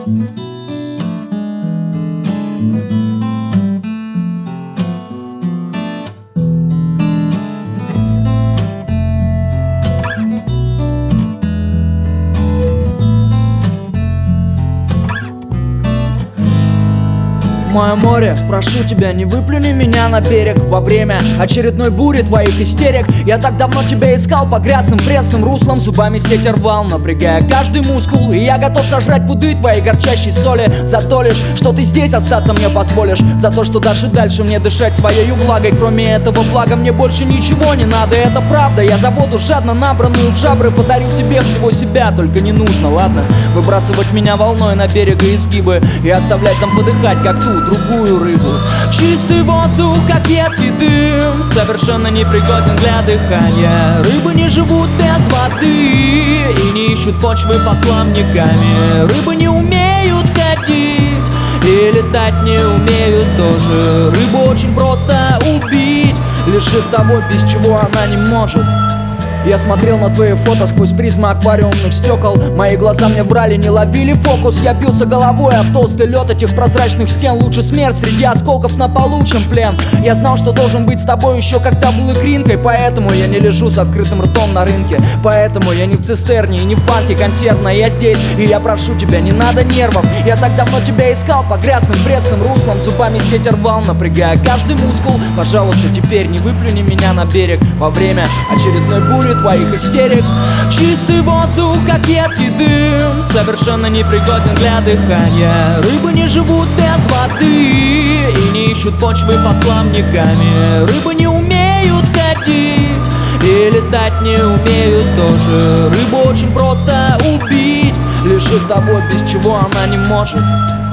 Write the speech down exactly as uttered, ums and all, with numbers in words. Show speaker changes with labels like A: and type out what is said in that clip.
A: Мое море, прошу тебя, не выплюни меня на берег во время очередной бури твоих истерик. Я так давно тебя искал по грязным пресным руслам, зубами сеть рвал, напрягая каждый мускул. И я готов сожрать пуды твоей горчащей соли за то лишь, что ты здесь остаться мне позволишь, за то, что дашь и дальше мне дышать своей влагой. Кроме этого блага мне больше ничего не надо, это правда. Я за воду жадно набранную в жабры подарю тебе всего себя, только не нужно, ладно, выбрасывать меня волной на берег и изгибы и оставлять там подыхать, как ту другую рыбу. Чистый воздух, как едкий дым, совершенно непригоден для дыхания. Рыбы не живут без воды и не ищут почвы под плавниками. Рыбы не умеют ходить и летать не умеют тоже. Рыбу очень просто убить, лишив того, без чего она не может. Я смотрел на твои фото сквозь призмы аквариумных стекол. Мои глаза мне врали, не ловили фокус. Я бился головой об толстый лед этих прозрачных стен. Лучше смерть среди осколков на полу, чем плен. Я знал, что должен быть с тобой еще когда был икринкой. Поэтому я не лежу с открытым ртом на рынке. Поэтому я не в цистерне и не в банке консервной. Я здесь, и я прошу тебя, не надо нервов. Я так давно тебя искал по грязным пресным руслам, зубами сеть рвал, напрягая каждый мускул. Пожалуйста, теперь не выплюни меня на берег во время очередной бури твоих истерик. Чистый воздух, как едкий дым, совершенно непригоден для дыхания. Рыбы не живут без воды и не ищут почвы под плавниками. Рыбы не умеют ходить и летать не умеют тоже. Рыбу очень просто убить, лишив того, без чего она не может.